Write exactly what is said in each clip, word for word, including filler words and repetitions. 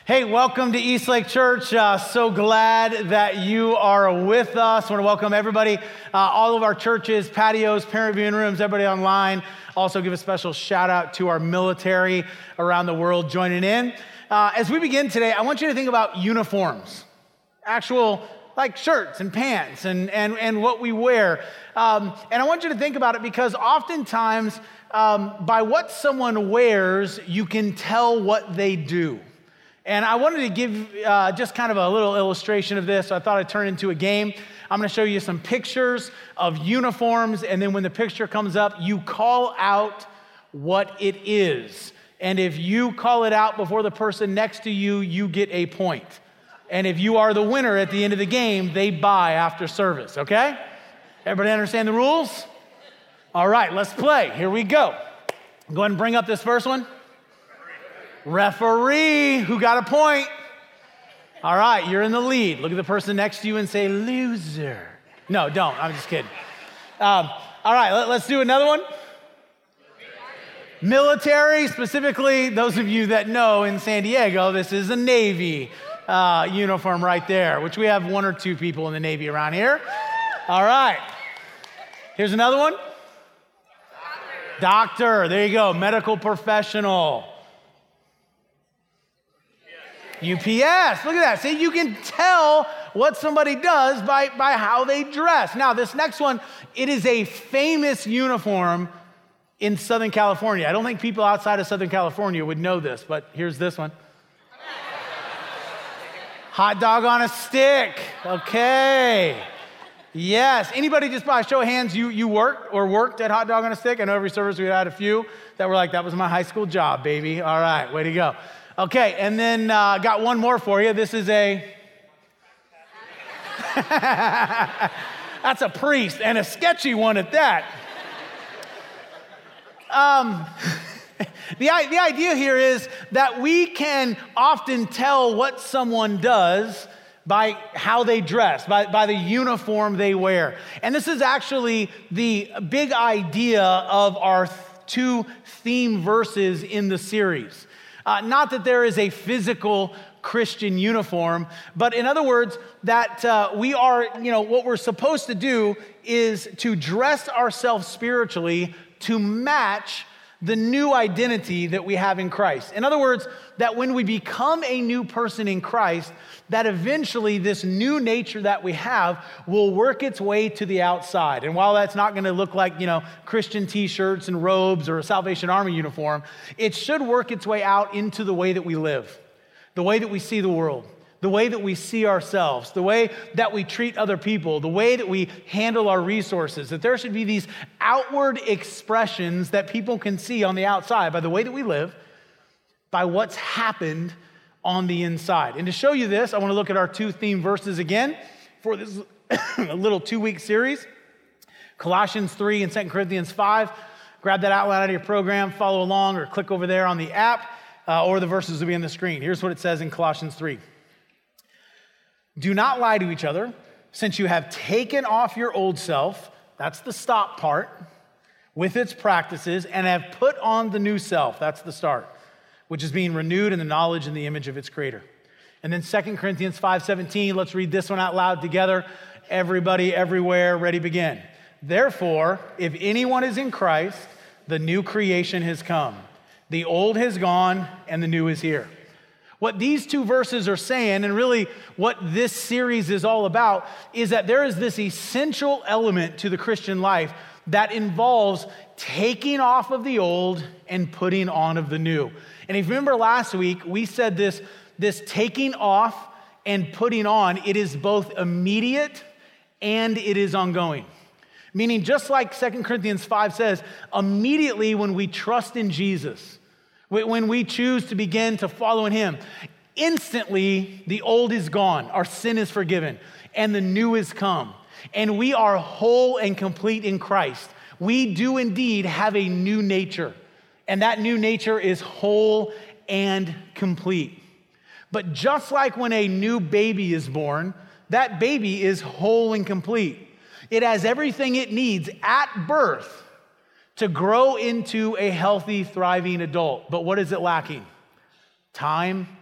Hey, welcome to Eastlake Church. Uh, so glad that you are with us. I want to welcome everybody, uh, all of our churches, patios, parent viewing rooms, everybody online. Also give a special shout out to our military around the world joining in. Uh, as we begin today, I want you to think about uniforms, actual like shirts and pants and, and, and what we wear. Um, and I want you to think about it because oftentimes um, by what someone wears, you can tell what they do. And I wanted to give uh, just kind of a little illustration of this. So I thought I'd turn it into a game. I'm going to show you some pictures of uniforms. And then when the picture comes up, you call out what it is. And if you call it out before the person next to you, you get a point. And if you are the winner at the end of the game, they buy after service, okay? Everybody understand the rules? All right, let's play. Here we go. Go ahead and bring up this first one. Referee, who got a point? All right, you're in the lead. Look at the person next to you and say, loser. No, don't. I'm just kidding. Um, all right, let, let's do another one. Military, specifically those of you that know in San Diego, this is a Navy uh, uniform right there, which we have one or two people in the Navy around here. All right. Here's another one. Doctor, there you go, medical professional. U P S, look at that. See, you can tell what somebody does by, by how they dress. Now, this next one, it is a famous uniform in Southern California. I don't think people outside of Southern California would know this, but here's this one. Hot dog on a stick. Okay. Yes. Anybody, just by a show of hands, you, you worked or worked at Hot Dog on a Stick? I know every service we had a few that were like, that was my high school job, baby. All right, way to go. Okay, and then uh, got one more for you. This is a, that's a priest, and a sketchy one at that. Um, the, the idea here is that we can often tell what someone does by how they dress, by, by the uniform they wear. And this is actually the big idea of our two theme verses in the series. Uh, not that there is a physical Christian uniform, but in other words, that uh, we are, you know, what we're supposed to do is to dress ourselves spiritually to match the new identity that we have in Christ. In other words, that when we become a new person in Christ, that eventually this new nature that we have will work its way to the outside. And while that's not going to look like, you know, Christian t-shirts and robes or a Salvation Army uniform, it should work its way out into the way that we live, the way that we see the world, the way that we see ourselves, the way that we treat other people, the way that we handle our resources, that there should be these outward expressions that people can see on the outside by the way that we live, by what's happened on the inside. And to show you this, I want to look at our two theme verses again for this little two-week series. Colossians three and Second Corinthians five. Grab that outline out of your program, follow along, or click over there on the app, uh, or the verses will be on the screen. Here's what it says in Colossians three. Do not lie to each other, since you have taken off your old self, that's the stop part, with its practices, and have put on the new self, that's the start, which is being renewed in the knowledge and the image of its creator. And then Second Corinthians five seventeen, let's read this one out loud together. Everybody, everywhere, ready, begin. Therefore, if anyone is in Christ, the new creation has come. The old has gone, and the new is here. What these two verses are saying, and really what this series is all about, is that there is this essential element to the Christian life that involves taking off of the old and putting on of the new. And if you remember last week, we said this, this taking off and putting on, it is both immediate and it is ongoing. Meaning, just like Second Corinthians five says, immediately when we trust in Jesus, when we choose to begin to follow in him, instantly the old is gone, our sin is forgiven, and the new is come. And we are whole and complete in Christ. We do indeed have a new nature, and that new nature is whole and complete. But just like when a new baby is born, that baby is whole and complete. It has everything it needs at birth to grow into a healthy, thriving adult. But what is it lacking? Time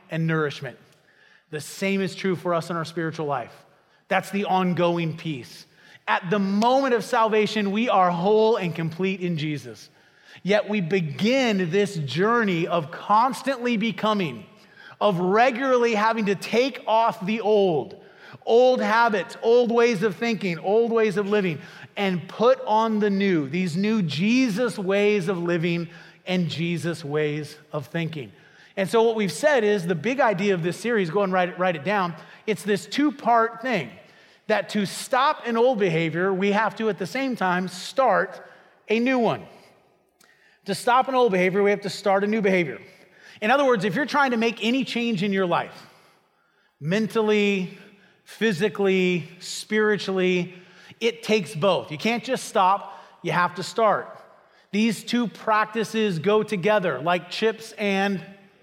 and nourishment. The same is true for us in our spiritual life. That's the ongoing piece. At the moment of salvation, we are whole and complete in Jesus. Yet we begin this journey of constantly becoming, of regularly having to take off the old, old habits, old ways of thinking, old ways of living, and put on the new, these new Jesus ways of living and Jesus ways of thinking. And so what we've said is the big idea of this series, go and write it, write it down, it's this two-part thing, that to stop an old behavior, we have to at the same time start a new one. To stop an old behavior, we have to start a new behavior. In other words, if you're trying to make any change in your life, mentally, physically, spiritually, it takes both. You can't just stop, you have to start. These two practices go together like chips and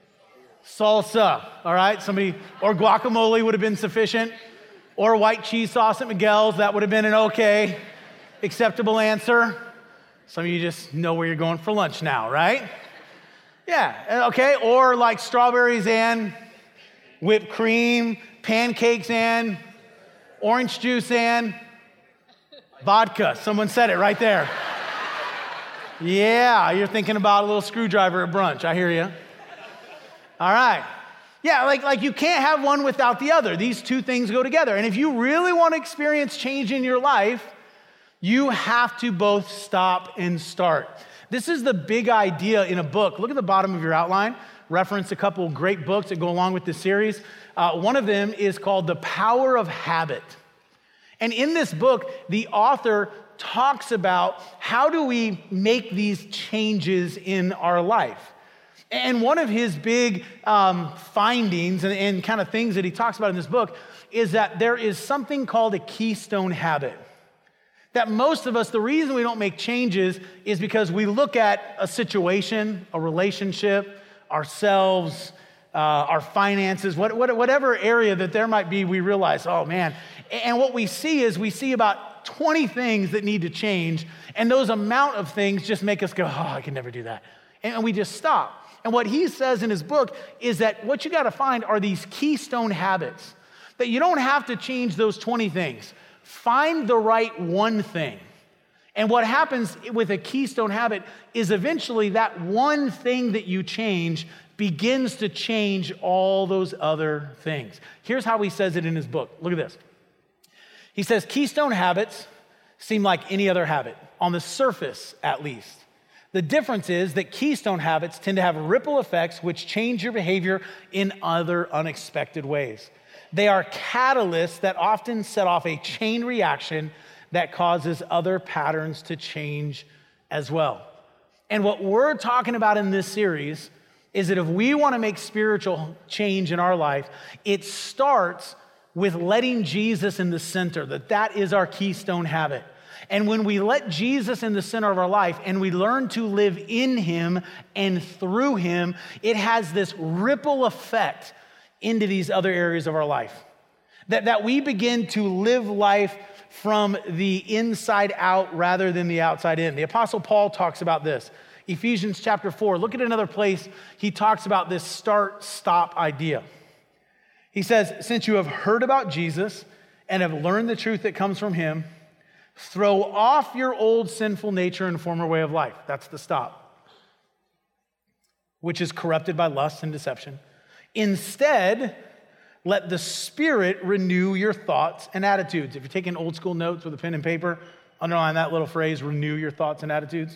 salsa, all right? Somebody, or guacamole would have been sufficient, or white cheese sauce at Miguel's, that would have been an okay, acceptable answer. Some of you just know where you're going for lunch now, right? Yeah, okay, or like strawberries and whipped cream, pancakes and orange juice and vodka. Someone said it right there. Yeah, you're thinking about a little screwdriver at brunch. I hear you. All right. Yeah, like, like you can't have one without the other. These two things go together. And if you really want to experience change in your life, you have to both stop and start. This is the big idea in a book. Look at the bottom of your outline. Reference a couple great books that go along with this series. Uh, one of them is called The Power of Habit. And in this book, the author talks about how do we make these changes in our life. And one of his big um, findings and, and kind of things that he talks about in this book is that there is something called a keystone habit. That most of us, the reason we don't make changes is because we look at a situation, a relationship, ourselves, uh, our finances, what, what, whatever area that there might be, we realize, oh man. And what we see is we see about twenty things that need to change, and those amount of things just make us go, oh, I can never do that. And we just stop. And what he says in his book is that what you got to find are these keystone habits, that you don't have to change those twenty things. Find the right one thing. And what happens with a keystone habit is eventually that one thing that you change begins to change all those other things. Here's how he says it in his book. Look at this. He says, keystone habits seem like any other habit, on the surface at least. The difference is that keystone habits tend to have ripple effects which change your behavior in other unexpected ways. They are catalysts that often set off a chain reaction that causes other patterns to change as well. And what we're talking about in this series is that if we want to make spiritual change in our life, it starts with letting Jesus in the center, that that is our keystone habit. And when we let Jesus in the center of our life and we learn to live in him and through him, it has this ripple effect into these other areas of our life. That, that we begin to live life from the inside out rather than the outside in. The Apostle Paul talks about this. Ephesians chapter four, look at another place he talks about this start-stop idea. He says, since you have heard about Jesus and have learned the truth that comes from him, throw off your old sinful nature and former way of life. That's the stop. Which is corrupted by lust and deception. Instead, let the Spirit renew your thoughts and attitudes. If you're taking old school notes with a pen and paper, underline that little phrase, renew your thoughts and attitudes.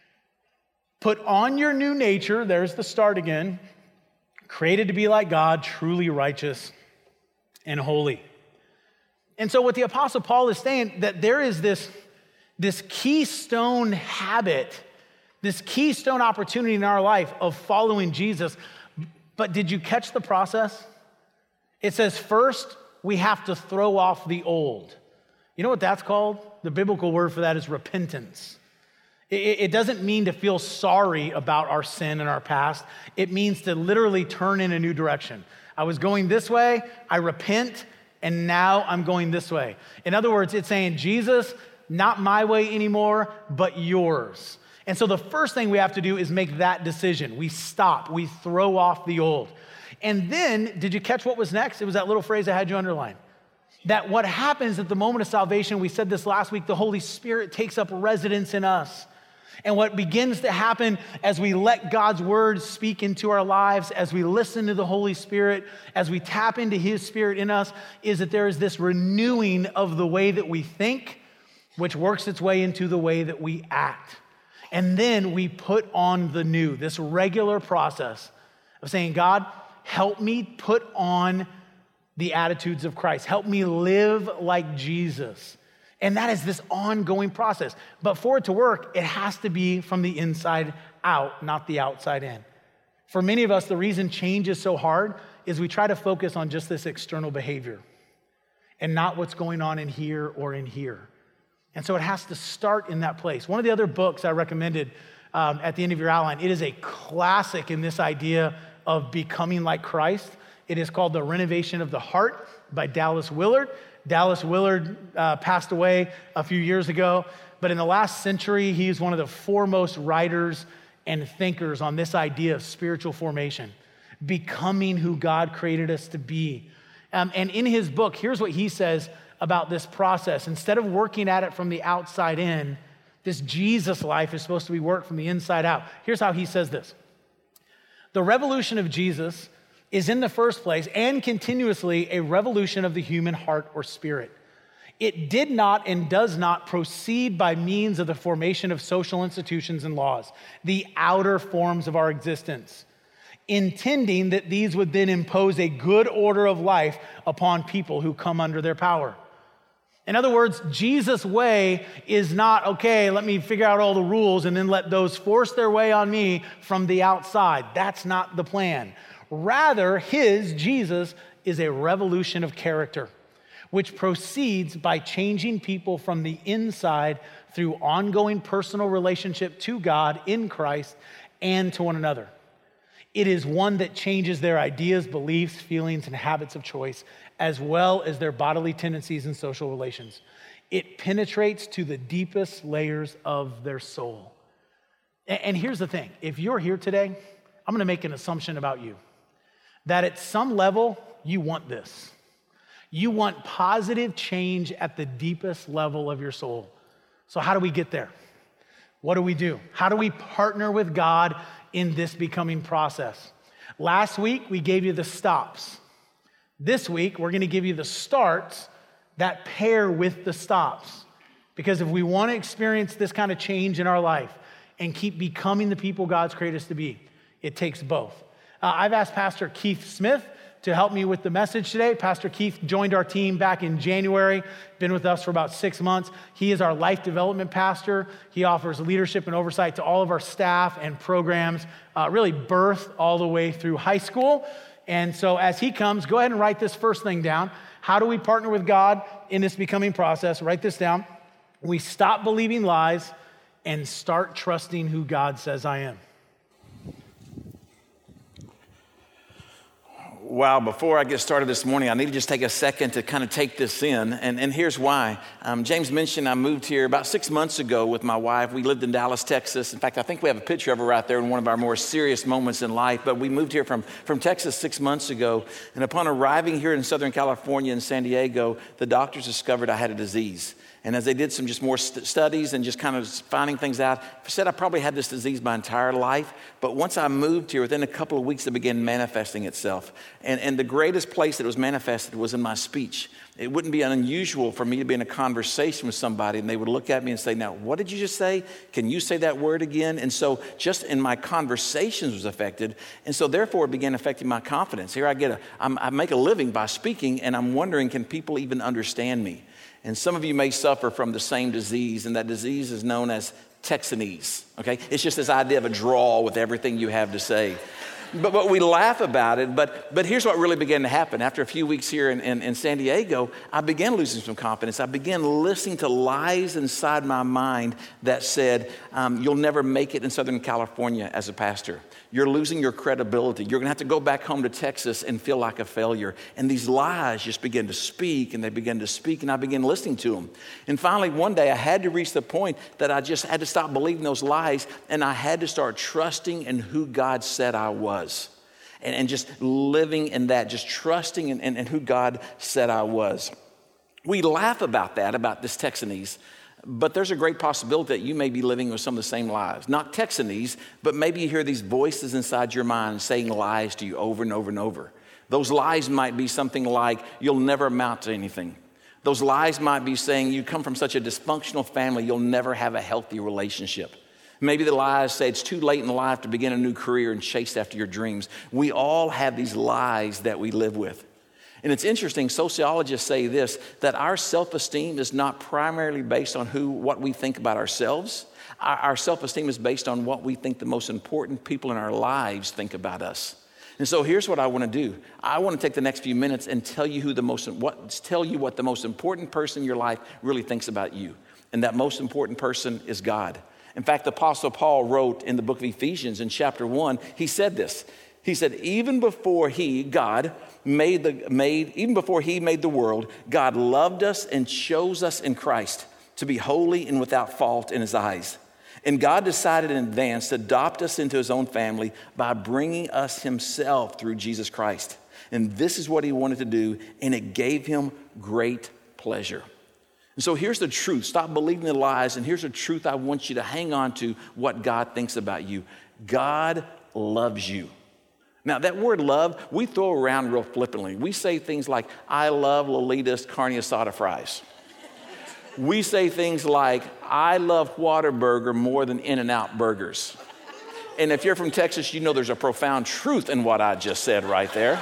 Put on your new nature, there's the start again, created to be like God, truly righteous and holy. And so what the Apostle Paul is saying, that there is this, this keystone habit, this keystone opportunity in our life of following Jesus. But did you catch the process? It says first, we have to throw off the old. You know what that's called? The biblical word for that is repentance. It, it doesn't mean to feel sorry about our sin and our past. It means to literally turn in a new direction. I was going this way, I repent, and now I'm going this way. In other words, it's saying, Jesus, not my way anymore, but yours. And so the first thing we have to do is make that decision. We stop, we throw off the old. And then, did you catch what was next? It was that little phrase I had you underline. That what happens at the moment of salvation, we said this last week, the Holy Spirit takes up residence in us. And what begins to happen as we let God's word speak into our lives, as we listen to the Holy Spirit, as we tap into his Spirit in us, is that there is this renewing of the way that we think, which works its way into the way that we act. And then we put on the new, this regular process of saying, God, help me put on the attitudes of Christ. Help me live like Jesus. And that is this ongoing process. But for it to work, it has to be from the inside out, not the outside in. For many of us, the reason change is so hard is we try to focus on just this external behavior and not what's going on in here or in here. And so it has to start in that place. One of the other books I recommended um, at the end of your outline, it is a classic in this idea of becoming like Christ. It is called The Renovation of the Heart by Dallas Willard. Dallas Willard uh, passed away a few years ago, but in the last century, he's one of the foremost writers and thinkers on this idea of spiritual formation, becoming who God created us to be. Um, and in his book, here's what he says about this process. Instead of working at it from the outside in, this Jesus life is supposed to be worked from the inside out. Here's how he says this. The revolution of Jesus is in the first place and continuously a revolution of the human heart or spirit. It did not and does not proceed by means of the formation of social institutions and laws, the outer forms of our existence, intending that these would then impose a good order of life upon people who come under their power. In other words, Jesus' way is not, okay, let me figure out all the rules and then let those force their way on me from the outside. That's not the plan. Rather, his, Jesus, is a revolution of character, which proceeds by changing people from the inside through ongoing personal relationship to God in Christ and to one another. It is one that changes their ideas, beliefs, feelings, and habits of choice, as well as their bodily tendencies and social relations. It penetrates to the deepest layers of their soul. And here's the thing. If you're here today, I'm going to make an assumption about you. That at some level, you want this. You want positive change at the deepest level of your soul. So how do we get there? What do we do? How do we partner with God in this becoming process? Last week, we gave you the stops. This week, we're going to give you the starts that pair with the stops. Because if we want to experience this kind of change in our life and keep becoming the people God's created us to be, it takes both. Uh, I've asked Pastor Keith Smith to help me with the message today. Pastor Keith joined our team back in January, been with us for about six months. He is our life development pastor. He offers leadership and oversight to all of our staff and programs, uh, really birth all the way through high school. And so as he comes, go ahead and write this first thing down. How do we partner with God in this becoming process? Write this down. We stop believing lies and start trusting who God says I am. Wow, before I get started this morning, I need to just take a second to kind of take this in, and, and here's why. Um, James mentioned I moved here about six months ago with my wife. We lived in Dallas, Texas. In fact, I think we have a picture of her right there in one of our more serious moments in life, but we moved here from, from Texas six months ago, and upon arriving here in Southern California in San Diego, the doctors discovered I had a disease. And as they did some just more st- studies and just kind of finding things out, I said I probably had this disease my entire life. But once I moved here, within a couple of weeks, it began manifesting itself. And, and the greatest place that it was manifested was in my speech. It wouldn't be unusual for me to be in a conversation with somebody and they would look at me and say, now, what did you just say? Can you say that word again? And so just in my conversations was affected. And so therefore it began affecting my confidence. Here I get a, I'm, I make a living by speaking and I'm wondering, can people even understand me? And some of you may suffer from the same disease, and that disease is known as Texanese, okay? It's just this idea of a drawl with everything you have to say. But, but we laugh about it, but, but here's what really began to happen. After a few weeks here in, in, in San Diego, I began losing some confidence. I began listening to lies inside my mind that said, um, you'll never make it in Southern California as a pastor. You're losing your credibility. You're going to have to go back home to Texas and feel like a failure. And these lies just began to speak, and they began to speak, and I began listening to them. And finally, one day, I had to reach the point that I just had to stop believing those lies, and I had to start trusting in who God said I was. and, and just living in that, just trusting in, in, in who God said I was. We laugh about that, about this Texanese, but there's a great possibility that you may be living with some of the same lies. Not Texanese, but maybe you hear these voices inside your mind saying lies to you over and over and over. Those lies might be something like, you'll never amount to anything. Those lies might be saying you come from such a dysfunctional family, you'll never have a healthy relationship. Maybe the lies say it's too late in life to begin a new career and chase after your dreams. We all have these lies that we live with. And it's interesting, sociologists say this, that our self-esteem is not primarily based on who, what we think about ourselves. Our, our self-esteem is based on what we think the most important people in our lives think about us. And so here's what I want to do. I want to take the next few minutes and tell you who the most, what, tell you what the most important person in your life really thinks about you. And that most important person is God. In fact, the Apostle Paul wrote in the book of Ephesians in chapter one, he said this. He said, even before he, God, made the, made, even before he made the world, God loved us and chose us in Christ to be holy and without fault in his eyes. And God decided in advance to adopt us into his own family by bringing us himself through Jesus Christ. And this is what he wanted to do, and it gave him great pleasure. And so here's the truth. Stop believing the lies, and here's the truth I want you to hang on to, what God thinks about you. God loves you. Now, that word love, we throw around real flippantly. We say things like, I love Lolita's carne asada fries. We say things like, I love Whataburger more than In-N-Out burgers. And if you're from Texas, you know there's a profound truth in what I just said right there.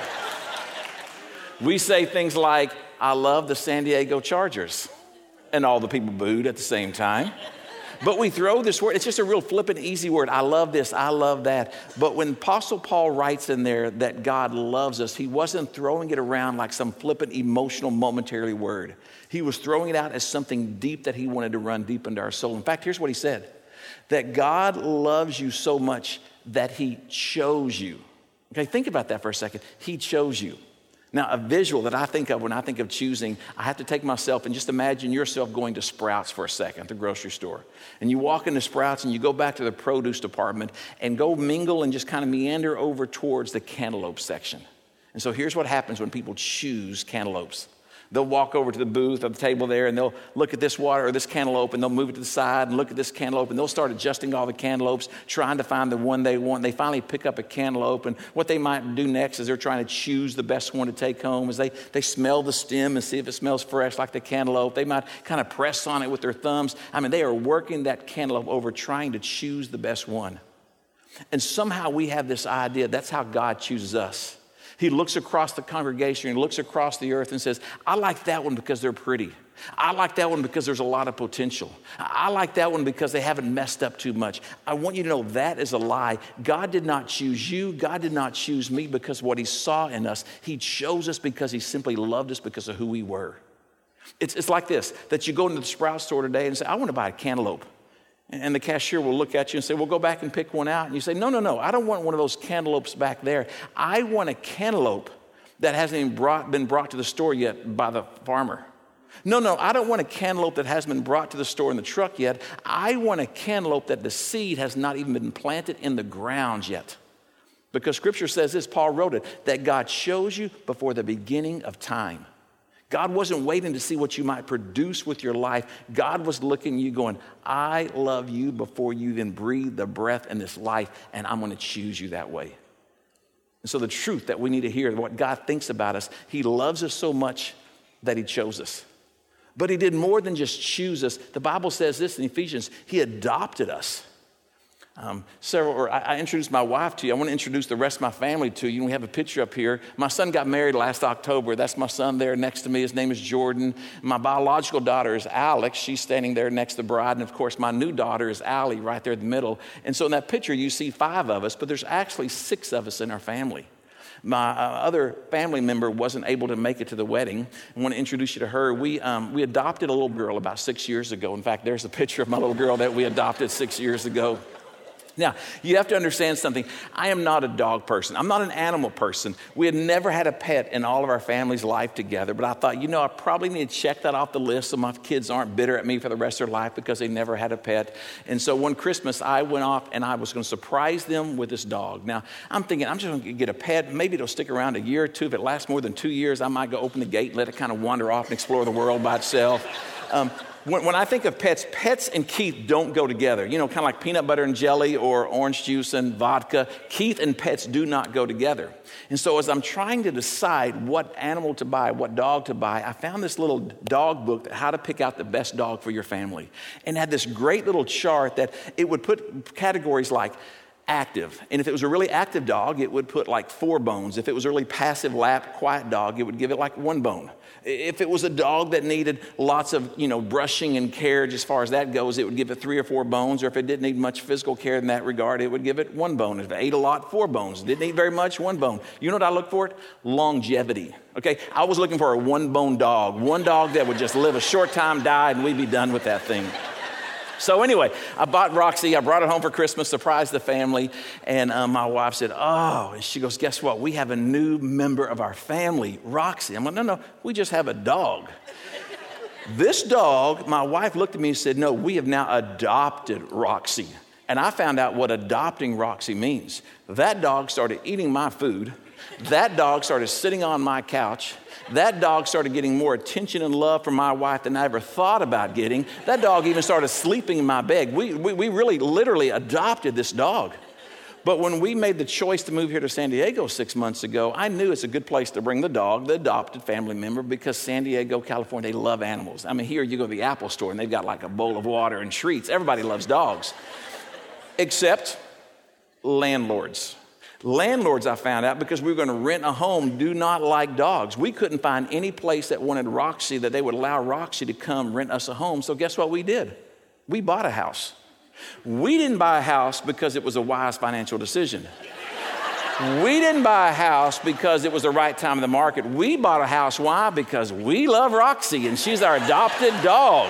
We say things like, I love the San Diego Chargers. And all the people booed at the same time. But we throw this word, it's just a real flippant, easy word. I love this, I love that. But when Apostle Paul writes in there that God loves us, he wasn't throwing it around like some flippant, emotional, momentary word. He was throwing it out as something deep that he wanted to run deep into our soul. In fact, here's what he said, that God loves you so much that he chose you. Okay, think about that for a second. He chose you. Now, a visual that I think of when I think of choosing, I have to take myself and just imagine yourself going to Sprouts for a second at the grocery store. And you walk into Sprouts and you go back to the produce department and go mingle and just kind of meander over towards the cantaloupe section. And so here's what happens when people choose cantaloupes. They'll walk over to the booth at the table there and they'll look at this water or this cantaloupe and they'll move it to the side and look at this cantaloupe and they'll start adjusting all the cantaloupes, trying to find the one they want. They finally pick up a cantaloupe, and what they might do next is they're trying to choose the best one to take home. As they, they smell the stem and see if it smells fresh like the cantaloupe. They might kind of press on it with their thumbs. I mean, they are working that cantaloupe over trying to choose the best one. And somehow we have this idea that's how God chooses us. He looks across the congregation, he looks across the earth and says, I like that one because they're pretty. I like that one because there's a lot of potential. I like that one because they haven't messed up too much. I want you to know that is a lie. God did not choose you. God did not choose me because of what he saw in us. He chose us because he simply loved us because of who we were. It's, it's like this, that you go into the Sprouts store today and say, I want to buy a cantaloupe. And the cashier will look at you and say, well, go back and pick one out. And you say, no, no, no, I don't want one of those cantaloupes back there. I want a cantaloupe that hasn't even brought, been brought to the store yet by the farmer. No, no, I don't want a cantaloupe that hasn't been brought to the store in the truck yet. I want a cantaloupe that the seed has not even been planted in the ground yet. Because Scripture says this, Paul wrote it, that God chose you before the beginning of time. God wasn't waiting to see what you might produce with your life. God was looking at you going, I love you before you even breathe the breath in this life, and I'm going to choose you that way. And so the truth that we need to hear, what God thinks about us, he loves us so much that he chose us. But he did more than just choose us. The Bible says this in Ephesians, he adopted us. Um, several, or I, I introduced my wife to you. I want to introduce the rest of my family to you. We have a picture up here. My son got married last October. That's my son there next to me. His name is Jordan. My biological daughter is Alex. She's standing there next to the bride. And of course, my new daughter is Allie right there in the middle. And so in that picture, you see five of us, but there's actually six of us in our family. My uh, other family member wasn't able to make it to the wedding. I want to introduce you to her. We, um, we adopted a little girl about six years ago. In fact, there's a picture of my little girl that we adopted six years ago. Now, you have to understand something. I am not a dog person. I'm not an animal person. We had never had a pet in all of our family's life together, but I thought, you know, I probably need to check that off the list so my kids aren't bitter at me for the rest of their life because they never had a pet. And so one Christmas, I went off and I was going to surprise them with this dog. Now, I'm thinking, I'm just going to get a pet. Maybe it'll stick around a year or two. If it lasts more than two years, I might go open the gate and let it kind of wander off and explore the world by itself. Um, When, when I think of pets, pets and Keith don't go together. You know, kind of like peanut butter and jelly or orange juice and vodka. Keith and pets do not go together. And so as I'm trying to decide what animal to buy, what dog to buy, I found this little dog book that how to pick out the best dog for your family. And it had this great little chart that it would put categories like active. And if it was a really active dog, it would put like four bones. If it was a really passive, lap, quiet dog, it would give it like one bone. If it was a dog that needed lots of, you know, brushing and carriage as far as that goes, it would give it three or four bones. Or if it didn't need much physical care in that regard, it would give it one bone. If it ate a lot, four bones. Didn't eat very much, one bone. You know what I look for? It? Longevity. Okay, I was looking for a one-bone dog. One dog that would just live a short time, die, and we'd be done with that thing. So anyway, I bought Roxy. I brought it home for Christmas, surprised the family. And uh, my wife said, oh, and she goes, guess what? We have a new member of our family, Roxy. I'm like, no, no, we just have a dog. This dog, my wife looked at me and said, no, we have now adopted Roxy. And I found out what adopting Roxy means. That dog started eating my food. That dog started sitting on my couch. That dog started getting more attention and love from my wife than I ever thought about getting. That dog even started sleeping in my bed. We, we, we really literally adopted this dog. But when we made the choice to move here to San Diego six months ago, I knew it's a good place to bring the dog, the adopted family member, because San Diego, California, they love animals. I mean, here you go to the Apple store and they've got like a bowl of water and treats. Everybody loves dogs, except landlords. Landlords, I found out, because we were going to rent a home, do not like dogs. We couldn't find any place that wanted Roxy, that they would allow Roxy to come rent us a home. So guess what we did? We bought a house. We didn't buy a house because it was a wise financial decision. We didn't buy a house because it was the right time in the market. We bought a house. Why? Because we love Roxy and she's our adopted dog.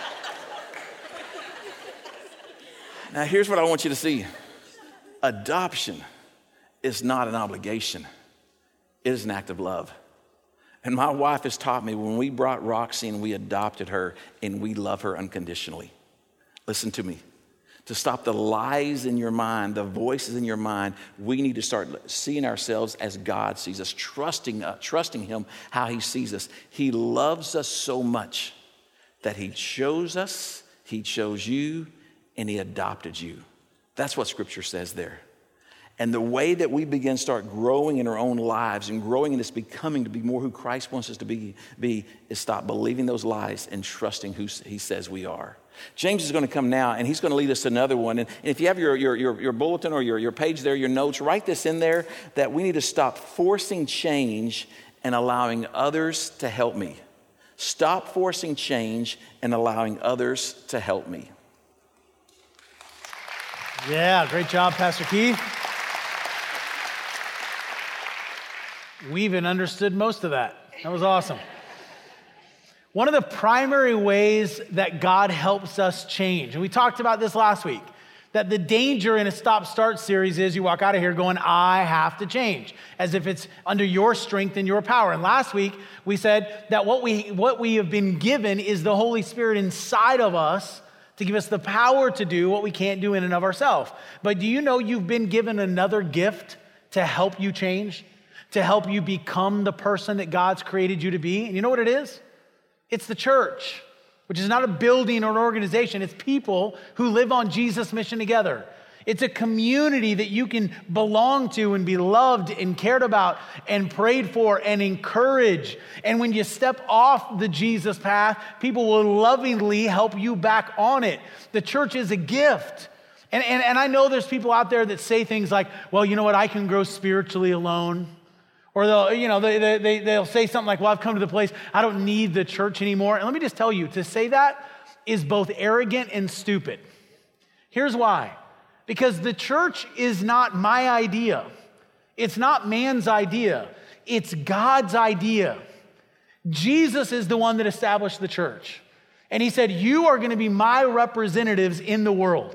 Now, here's what I want you to see. Adoption is not an obligation. It is an act of love. And my wife has taught me when we brought Roxy and we adopted her and we love her unconditionally. Listen to me. To stop the lies in your mind, the voices in your mind, we need to start seeing ourselves as God sees us, trusting us, trusting Him how He sees us. He loves us so much that He chose us, He chose you, and He adopted you. That's what Scripture says there. And the way that we begin to start growing in our own lives and growing in this becoming to be more who Christ wants us to be, be is stop believing those lies and trusting who He says we are. James is going to come now, and he's going to lead us to another one. And if you have your, your, your, your bulletin or your, your page there, your notes, write this in there, that we need to stop forcing change and allowing others to help me. Stop forcing change and allowing others to help me. Yeah, great job, Pastor Keith. We even understood most of that. That was awesome. One of the primary ways that God helps us change, and we talked about this last week, that the danger in a stop-start series is you walk out of here going, I have to change, as if it's under your strength and your power. And last week, we said that what we, what we have been given is the Holy Spirit inside of us to give us the power to do what we can't do in and of ourselves. But do you know you've been given another gift to help you change? To help you become the person that God's created you to be. And you know what it is? It's the church, which is not a building or an organization. It's people who live on Jesus' mission together. It's a community that you can belong to and be loved and cared about and prayed for and encouraged. And when you step off the Jesus path, people will lovingly help you back on it. The church is a gift. And, and, and I know there's people out there that say things like, well, you know what, I can grow spiritually alone. Or they'll, you know, they, they, they'll say something like, well, I've come to the place, I don't need the church anymore. And let me just tell you, to say that is both arrogant and stupid. Here's why. Because the church is not my idea. It's not man's idea. It's God's idea. Jesus is the one that established the church. And He said, you are going to be my representatives in the world.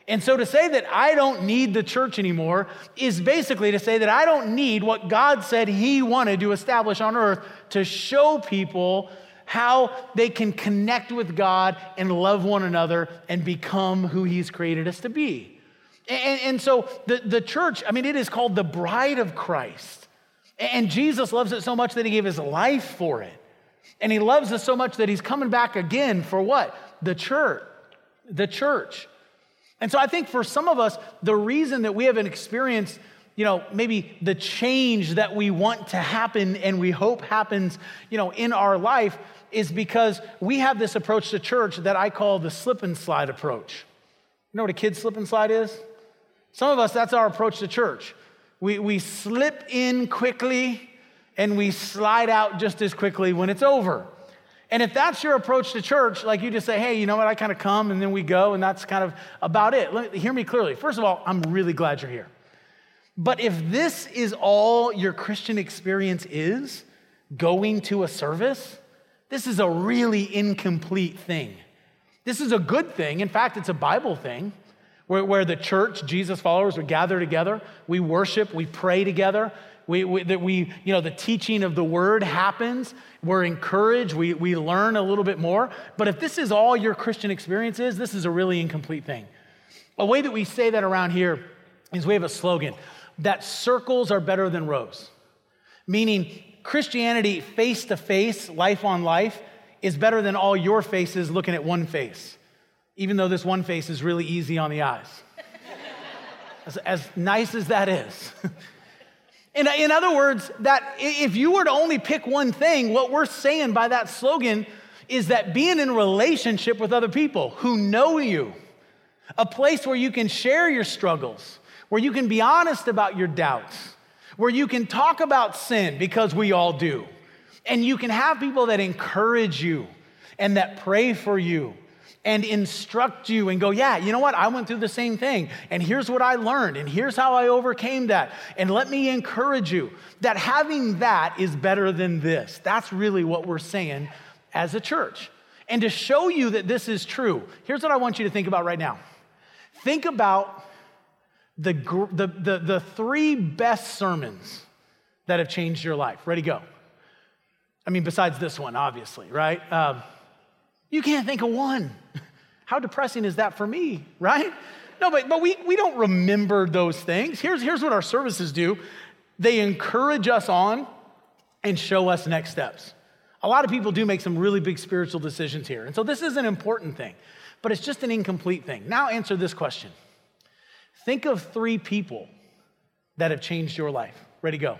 And so to say that I don't need the church anymore is basically to say that I don't need what God said he wanted to establish on earth to show people how they can connect with God and love one another and become who he's created us to be. And, and so the, the church, I mean, it is called the bride of Christ. And Jesus loves it so much that he gave his life for it. And he loves us so much that he's coming back again for what? The church. The church. And so I think for some of us, the reason that we haven't experienced, you know, maybe the change that we want to happen and we hope happens, you know, in our life is because we have this approach to church that I call the slip and slide approach. You know what a kid's slip and slide is? Some of us, that's our approach to church. We, we slip in quickly and we slide out just as quickly when it's over. And if that's your approach to church, like you just say, hey, you know what, I kind of come and then we go, and that's kind of about it. Let me, hear me clearly. First of all, I'm really glad you're here. But if this is all your Christian experience is, going to a service, this is a really incomplete thing. This is a good thing. In fact, it's a Bible thing where, where the church, Jesus followers, would gather together. We worship, we pray together. We, we, that we, you know, the teaching of the word happens. We're encouraged. We, we learn a little bit more. But if this is all your Christian experience is, this is a really incomplete thing. A way that we say that around here is we have a slogan that circles are better than rows. Meaning Christianity face to face, life on life, is better than all your faces looking at one face. Even though this one face is really easy on the eyes. as, as nice as that is. In, in other words, that if you were to only pick one thing, what we're saying by that slogan is that being in relationship with other people who know you, a place where you can share your struggles, where you can be honest about your doubts, where you can talk about sin, because we all do, and you can have people that encourage you and that pray for you and instruct you and go, yeah, you know what? I went through the same thing, and here's what I learned, and here's how I overcame that, and let me encourage you. That having that is better than this. That's really what we're saying as a church. And to show you that this is true, here's what I want you to think about right now. Think about the, the, the, the three best sermons that have changed your life. Ready, go. I mean, besides this one, obviously, right? Um, You can't think of one. How depressing is that for me, right? No, but, but we, we don't remember those things. Here's, here's what our services do. They encourage us on and show us next steps. A lot of people do make some really big spiritual decisions here. And so this is an important thing, but it's just an incomplete thing. Now answer this question. Think of three people that have changed your life. Ready, go.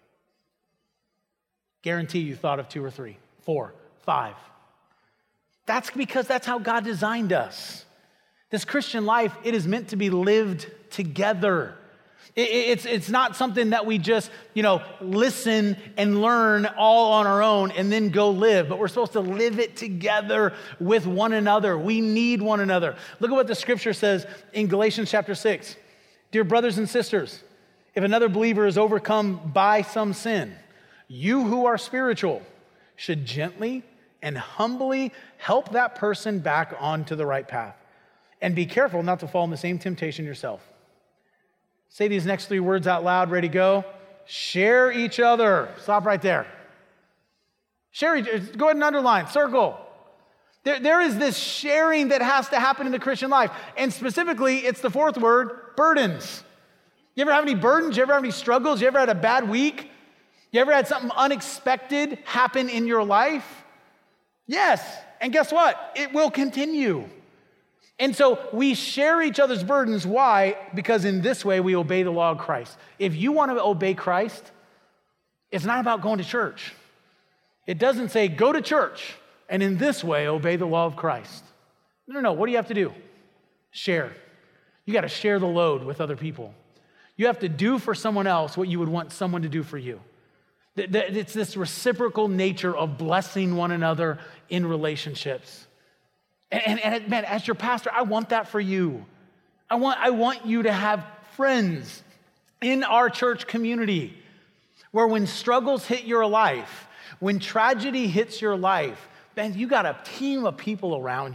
Guarantee you thought of two or three, four, five. That's because that's how God designed us. This Christian life, it is meant to be lived together. It, it's, it's not something that we just, you know, listen and learn all on our own and then go live, but we're supposed to live it together with one another. We need one another. Look at what the scripture says in Galatians chapter six. Dear brothers and sisters, if another believer is overcome by some sin, you who are spiritual should gently and humbly help that person back onto the right path. And be careful not to fall in the same temptation yourself. Say these next three words out loud. Ready, go. Share each other. Stop right there. Share each, go ahead and underline, circle. There, there is this sharing that has to happen in the Christian life. And specifically, it's the fourth word, burdens. You ever have any burdens? You ever have any struggles? You ever had a bad week? You ever had something unexpected happen in your life? Yes, and guess what? It will continue. And so we share each other's burdens. Why? Because in this way we obey the law of Christ. If you want to obey Christ, it's not about going to church. It doesn't say go to church and in this way obey the law of Christ. No, no, no. What do you have to do? Share. You got to share the load with other people. You have to do for someone else what you would want someone to do for you. It's this reciprocal nature of blessing one another in relationships. And, and, and man, as your pastor, I want that for you. I want, I want you to have friends in our church community where when struggles hit your life, when tragedy hits your life, man, you got a team of people around you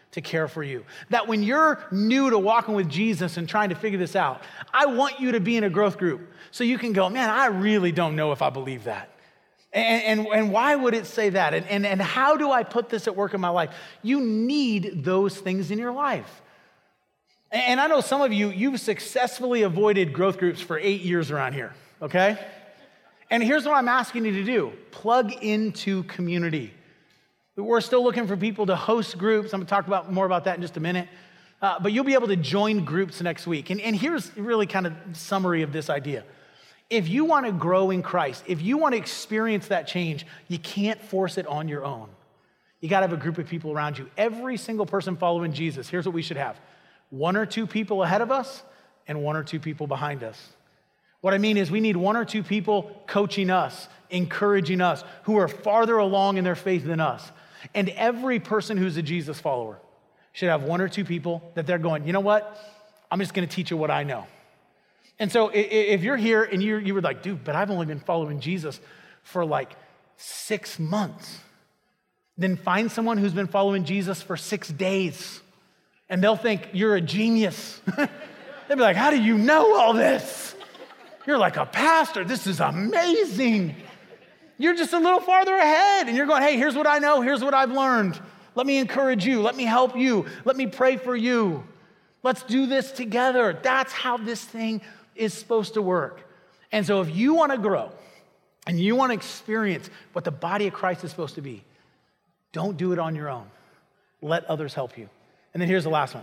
to care for you. That when you're new to walking with Jesus and trying to figure this out, I want you to be in a growth group so you can go, man, I really don't know if I believe that. And, and, and why would it say that? And, and, and how do I put this at work in my life? You need those things in your life. And I know some of you, you've successfully avoided growth groups for eight years around here, okay? And here's what I'm asking you to do. Plug into community. We're still looking for people to host groups. I'm gonna talk about more about that in just a minute. Uh, but you'll be able to join groups next week. And, and here's really kind of summary of this idea. If you wanna grow in Christ, if you wanna experience that change, you can't force it on your own. You gotta have a group of people around you. Every single person following Jesus, here's what we should have. One or two people ahead of us and one or two people behind us. What I mean is we need one or two people coaching us, encouraging us, who are farther along in their faith than us. And every person who's a Jesus follower should have one or two people that they're going, you know what? I'm just gonna teach you what I know. And so if you're here and you you were like, dude, but I've only been following Jesus for like six months, then find someone who's been following Jesus for six days and they'll think you're a genius. They'll be like, how do you know all this? You're like a pastor, this is amazing. You're just a little farther ahead and you're going, hey, here's what I know, here's what I've learned. Let me encourage you, let me help you, let me pray for you. Let's do this together. That's how this thing is supposed to work. And so if you wanna grow and you wanna experience what the body of Christ is supposed to be, don't do it on your own. Let others help you. And then here's the last one.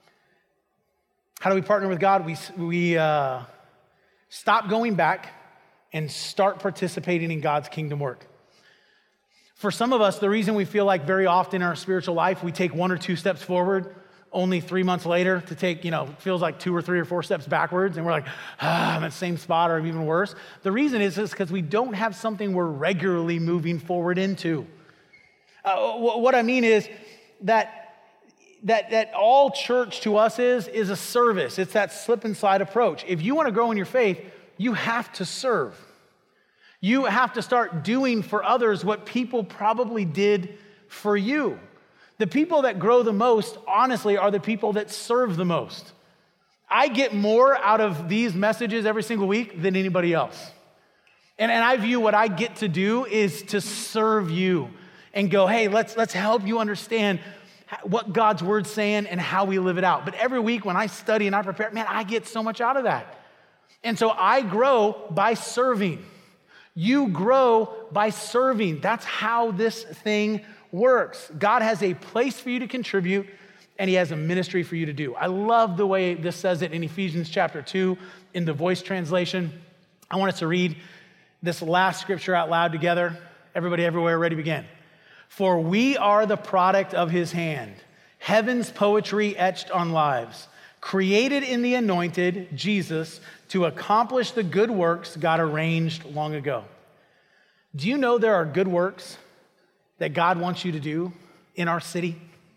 How do we partner with God? We, we uh, stop going back and start participating in God's kingdom work. For some of us, the reason we feel like very often in our spiritual life, we take one or two steps forward, only three months later to take, you know, feels like two or three or four steps backwards, and we're like, ah, I'm at the same spot or even worse. The reason is because we don't have something we're regularly moving forward into. Uh, what I mean is that, that, that all church to us is, is a service. It's that slip and slide approach. If you want to grow in your faith, you have to serve. You have to start doing for others what people probably did for you. The people that grow the most, honestly, are the people that serve the most. I get more out of these messages every single week than anybody else. And, and I view what I get to do is to serve you and go, hey, let's, let's help you understand what God's word's saying and how we live it out. But every week when I study and I prepare, man, I get so much out of that. And so I grow by serving. You grow by serving. That's how this thing works. God has a place for you to contribute, and he has a ministry for you to do. I love the way this says it in Ephesians chapter two in the Voice translation. I want us to read this last scripture out loud together. Everybody everywhere, ready, begin. For we are the product of his hand, heaven's poetry etched on lives, created in the anointed, Jesus, to accomplish the good works God arranged long ago. Do you know there are good works that God wants you to do in our city?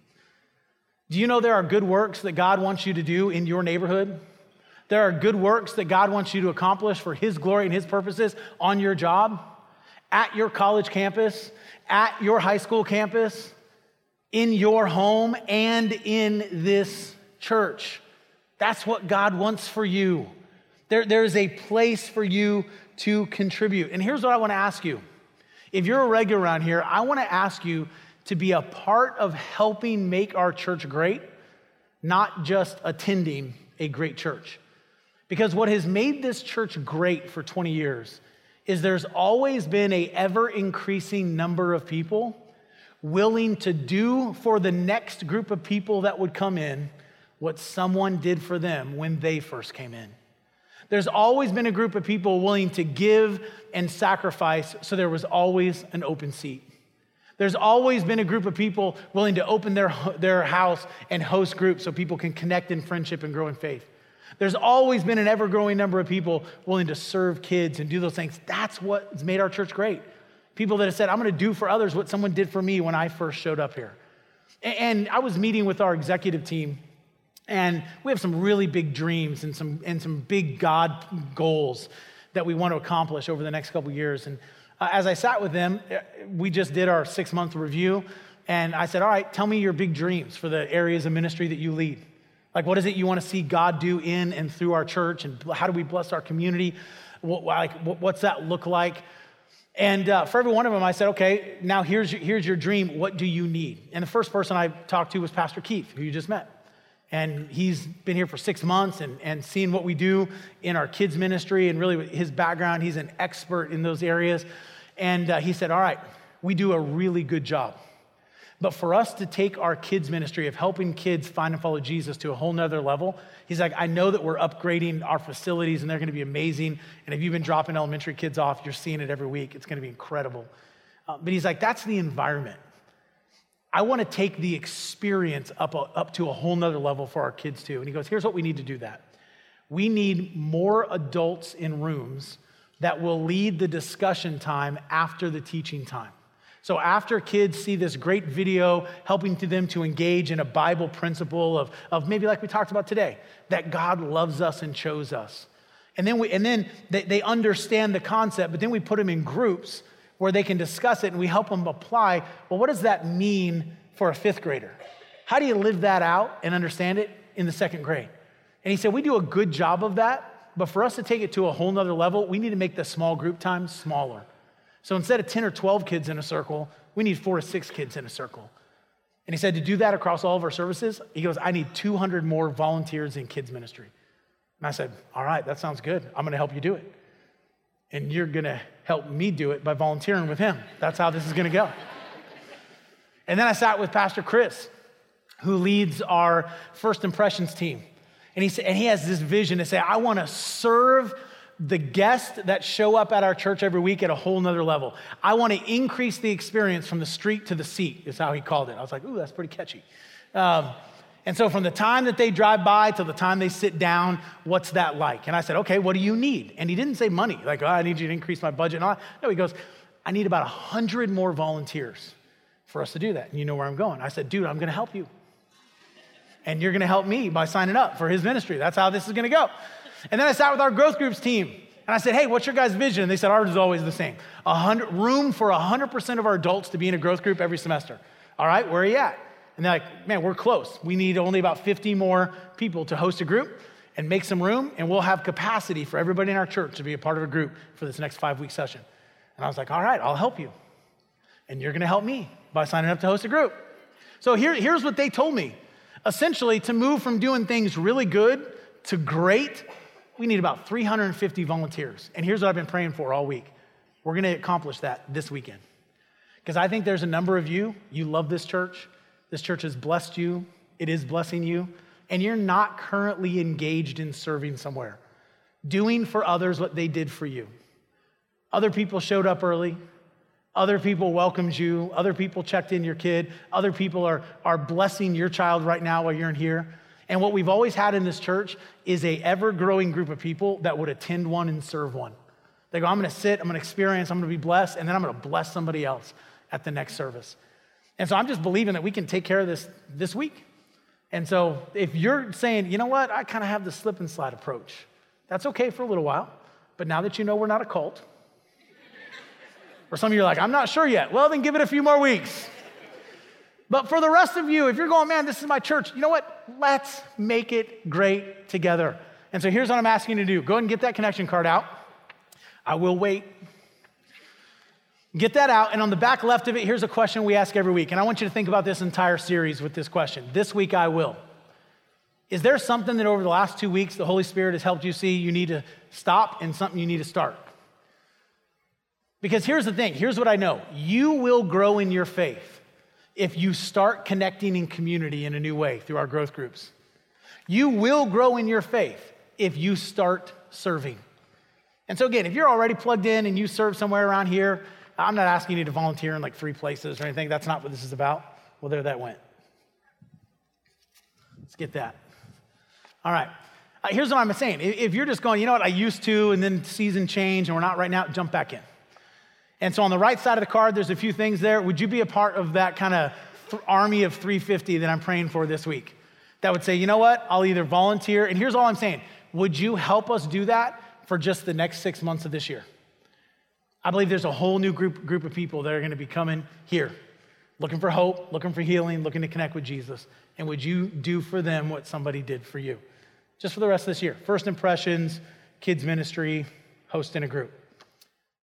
Do you know there are good works that God wants you to do in your neighborhood? There are good works that God wants you to accomplish for his glory and his purposes on your job, at your college campus, at your high school campus, in your home, and in this church. That's what God wants for you. There, there's a place for you to contribute. And here's what I want to ask you. If you're a regular around here, I want to ask you to be a part of helping make our church great, not just attending a great church. Because what has made this church great for twenty years is there's always been an ever-increasing number of people willing to do for the next group of people that would come in what someone did for them when they first came in. There's always been a group of people willing to give and sacrifice, so there was always an open seat. There's always been a group of people willing to open their, their house and host groups so people can connect in friendship and grow in faith. There's always been an ever-growing number of people willing to serve kids and do those things. That's what's made our church great. People that have said, I'm going to do for others what someone did for me when I first showed up here. And I was meeting with our executive team, and we have some really big dreams and some and some big God goals that we want to accomplish over the next couple of years. And uh, as I sat with them, we just did our six-month review, And I said, all right, tell me your big dreams for the areas of ministry that you lead. Like, what is it you want to see God do in and through our church? And how do we bless our community? What, like, what's that look like? And uh, for every one of them, I said, okay, now here's your, here's your dream. What do you need? And the first person I talked to was Pastor Keith, who you just met. And he's been here for six months and, and seen what we do in our kids ministry and really his background. He's an expert in those areas. And uh, he said, all right, we do a really good job. But for us to take our kids ministry of helping kids find and follow Jesus to a whole nother level, he's like, I know that we're upgrading our facilities and they're going to be amazing. And if you've been dropping elementary kids off, you're seeing it every week. It's going to be incredible. Uh, but he's like, that's the environment. I want to take the experience up, up to a whole nother level for our kids too. And he goes, here's what we need to do that. We need more adults in rooms that will lead the discussion time after the teaching time. So after kids see this great video helping to them to engage in a Bible principle of, of maybe like we talked about today, that God loves us and chose us. And then we and then they, they understand the concept, but then we put them in groups where they can discuss it and we help them apply, well, what does that mean for a fifth grader? How do you live that out and understand it in the second grade? And he said, we do a good job of that, but for us to take it to a whole nother level, we need to make the small group time smaller. So instead of ten or twelve kids in a circle, we need four to six kids in a circle. And he said to do that across all of our services, he goes, I need two hundred more volunteers in kids ministry. And I said, all right, that sounds good. I'm going to help you do it. And you're going to help me do it by volunteering with him. That's how this is going to go. And then I sat with Pastor Chris, who leads our First Impressions team. And he said, and he has this vision to say, I want to serve the guests that show up at our church every week at a whole nother level. I want to increase the experience from the street to the seat, is how he called it. I was like, ooh, that's pretty catchy. Um, and so from the time that they drive by till the time they sit down, what's that like? And I said, okay, what do you need? And he didn't say money, like, oh, I need you to increase my budget. And all that. No, he goes, I need about one hundred more volunteers for us to do that. And you know where I'm going. I said, dude, I'm going to help you. And you're going to help me by signing up for his ministry. That's how this is going to go. And then I sat with our growth groups team. And I said, hey, what's your guys' vision? And they said, ours is always the same. A hundred, room for one hundred percent of our adults to be in a growth group every semester. All right, where are you at? And they're like, man, we're close. We need only about fifty more people to host a group and make some room. And we'll have capacity for everybody in our church to be a part of a group for this next five-week session. And I was like, all right, I'll help you. And you're going to help me by signing up to host a group. So here, here's what they told me. Essentially, to move from doing things really good to great, we need about three hundred fifty volunteers. And here's what I've been praying for all week. We're going to accomplish that this weekend. Because I think there's a number of you, you love this church. This church has blessed you. It is blessing you. And you're not currently engaged in serving somewhere, doing for others what they did for you. Other people showed up early. Other people welcomed you. Other people checked in your kid. Other people are, are blessing your child right now while you're in here. And what we've always had in this church is a ever-growing group of people that would attend one and serve one. They go, I'm going to sit, I'm going to experience, I'm going to be blessed, and then I'm going to bless somebody else at the next service. And so I'm just believing that we can take care of this this week. And so if you're saying, you know what, I kind of have the slip and slide approach, that's okay for a little while. But now that you know we're not a cult, or some of you are like, I'm not sure yet. Well, then give it a few more weeks. But for the rest of you, if you're going, man, this is my church, you know what? Let's make it great together. And so here's what I'm asking you to do. Go ahead and get that connection card out. I will wait. Get that out. And on the back left of it, here's a question we ask every week. And I want you to think about this entire series with this question. This week, I will. Is there something that over the last two weeks the Holy Spirit has helped you see you need to stop and something you need to start? Because here's the thing. Here's what I know. You will grow in your faith if you start connecting in community in a new way through our growth groups. You will grow in your faith if you start serving. And so again, if you're already plugged in and you serve somewhere around here, I'm not asking you to volunteer in like three places or anything. That's not what this is about. Well, there that went. Let's get that. All right. Uh, here's what I'm saying. If you're just going, you know what, I used to, and then season change, and we're not right now, jump back in. And so on the right side of the card, there's a few things there. Would you be a part of that kind of th- army of three fifty that I'm praying for this week? That would say, you know what, I'll either volunteer, and here's all I'm saying. Would you help us do that for just the next six months of this year? I believe there's a whole new group, group of people that are going to be coming here looking for hope, looking for healing, looking to connect with Jesus. And would you do for them what somebody did for you? Just for the rest of this year. First impressions, kids ministry, hosting a group.